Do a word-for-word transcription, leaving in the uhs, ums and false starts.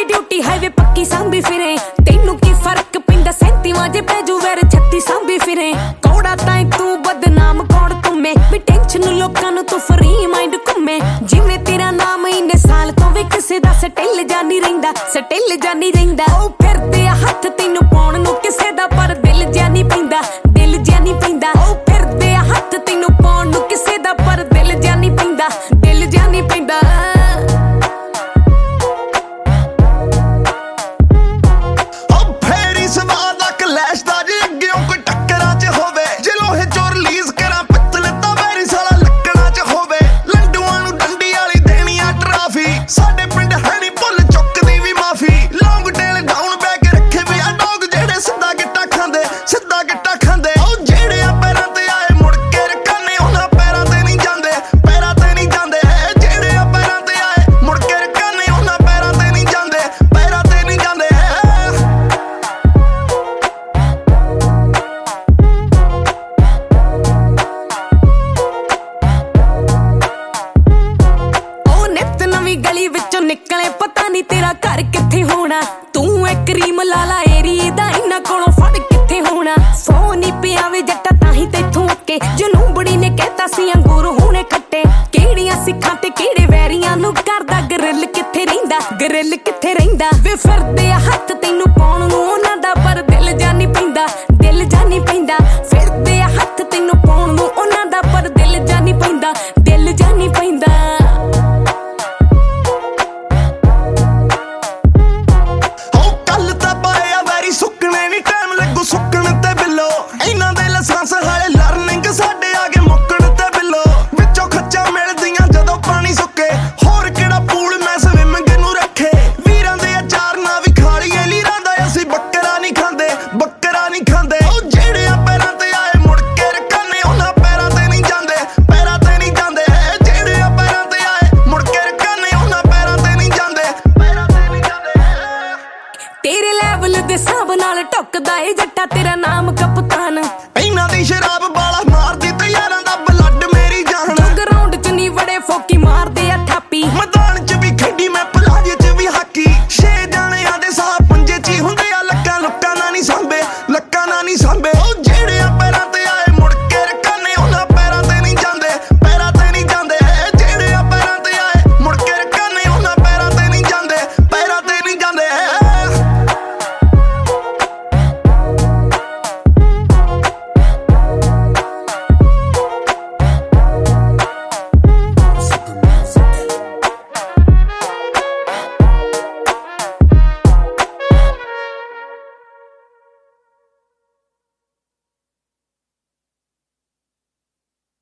duty highway पक्की सांभी फिरे तेनू की फर्क पिंदा सैंती वाजे पैजू वैर छत्ती सांभी फिरे कौड़ा ताई तू बदनाम कौड़ तुम्हें भी टेंशन लोकां नू तू फ्री माइंड घुमे जिवें तेरा नाम इन्ने साल तो भी किसे दा सटिल जानी रहिंदा सटिल जानी रहिंदा ओ फिरदे हत्थ तैनू पाउण नू किसे दा पर दिल जानी पैंदा दिल जानी पैंदा ओ फिरदे हत्थ तैनू पाउण नू किसे दा पर दिल जानी पैंदा दिल जानी पैंदा गली विचों निकले पता नहीं तेरा घर किथे होना तू एक क्रीम लाला एरी दा इन्ना कोलों फड़ किथे होना फोन ही पिया वे जट्टा ताही तेथों अके जनूबड़ी ने कहता सी अंगूर होने खट्टे केड़ियां सिखां ते केड़े वैरियां नू करदा गरिल किथे रहिंदा गरिल किथे रहिंदा वे फिरदे हत्थ तैनू पाउण नू उन्हां दा पर दिल जानी पैंदा दिल जानी पैंदा फिरदे हत्थ तैनू पाउण नू उन्हां दा पर दिल जानी पैंदा दिल जानी पैंदा तेरे लेवल दे हिसाब नाल टुकदा ए जट्टा तेरा नाम कप्तान इन्हां दी शराब बाला मारदी ते यारां दा ब्लड मेरी जान ग्राउंड च नी बड़े फोकी मारदे आ थापी मैदान